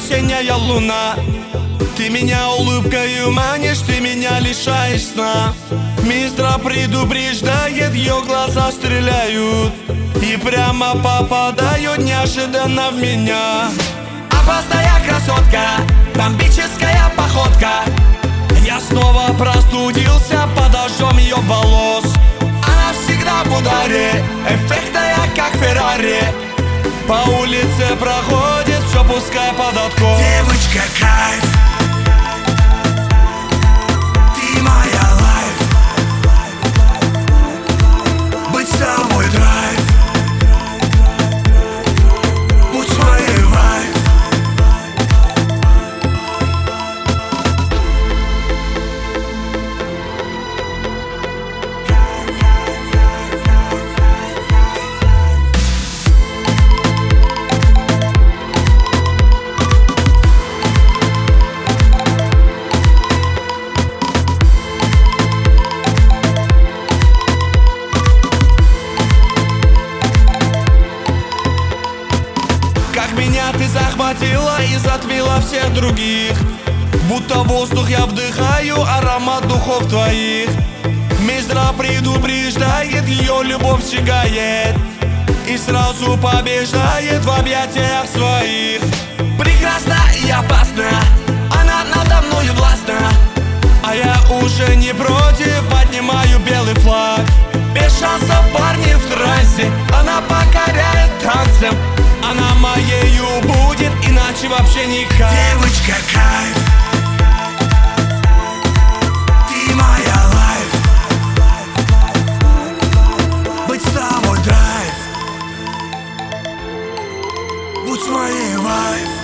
весенняя луна. Ты меня улыбкою манишь, ты меня лишаешь сна. Мистра предупреждает, ее глаза стреляют и прямо попадают неожиданно в меня. Опасная красотка, бомбическая походка. Я снова простудился под дождем ее волос. Она всегда в ударе, эффектная как Феррари. По улице проходит, все пускай под откос. Девочка, кайф, ты моя лайф. Быть с тобой драйв, будь моей вайф. Меня ты захватила и затмила всех других. Будто воздух я вдыхаю, аромат духов твоих. Мистра предупреждает, ее любовь сжигает и сразу побеждает в объятиях своих. Прекрасна и опасна, она надо мною властна. А я уже не против, поднимаю белый флаг. Без шансов парни в трассе, она покоряет танцем. Она моею будет, иначе вообще никак. Девочка, кайф, ты моя лайф. Быть с тобой драйв, будь моей вайф.